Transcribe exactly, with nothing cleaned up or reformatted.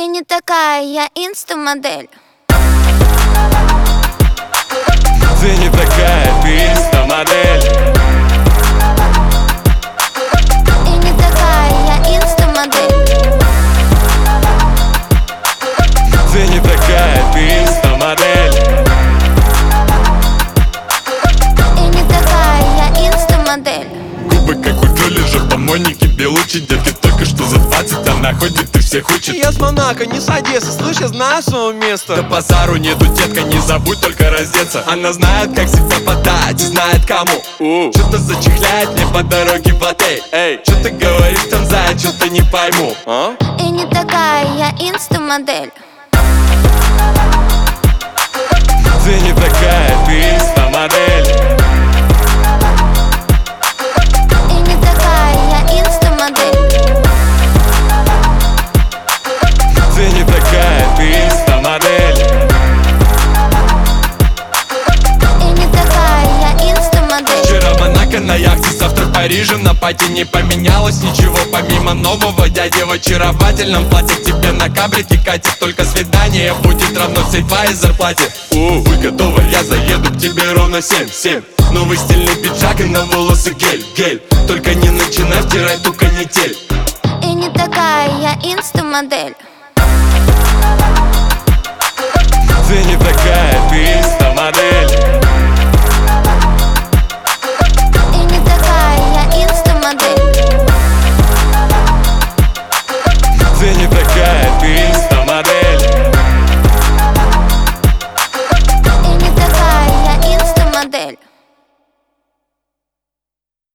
И не такая я инста-модель. Ты не такая, ты инста-модель. И не такая я инста-модель. Ты не такая, ты инста-модель. И не такая я инста-модель. Губы как у Джоли же в помойнике белучи. Детки только что за двадцать, она ходит и всех учит. Я с Монако, не с Одессы, слышь, я знаю свое место. Да базару нету, детка, не забудь только раздеться. Она знает, как себя подать, и знает кому. У. Что-то зачехляет мне по дороге в отель. Эй, что ты говоришь там, зая, что-то не пойму, а? И не такая я инста-модель. Ты не такая, ты инста-модель. И не такая я инста-модель. Ты не такая, ты инста-модель. И не такая я инста-модель. Вчера в Монако на яхте, завтра в Париже на пати. Не поменялось ничего помимо нового. Дядя в очаровательном платье к тебе на кабрике катит. Только свидание будет равно всей твоей зарплате. У, вы готовы? Я заеду к тебе ровно семь, семь. Новый стильный пиджак и на волосы гель, гель. Только не начинай втирать ту канитель. И не такая я инста-модель. Ты не такая, ты инста-модель.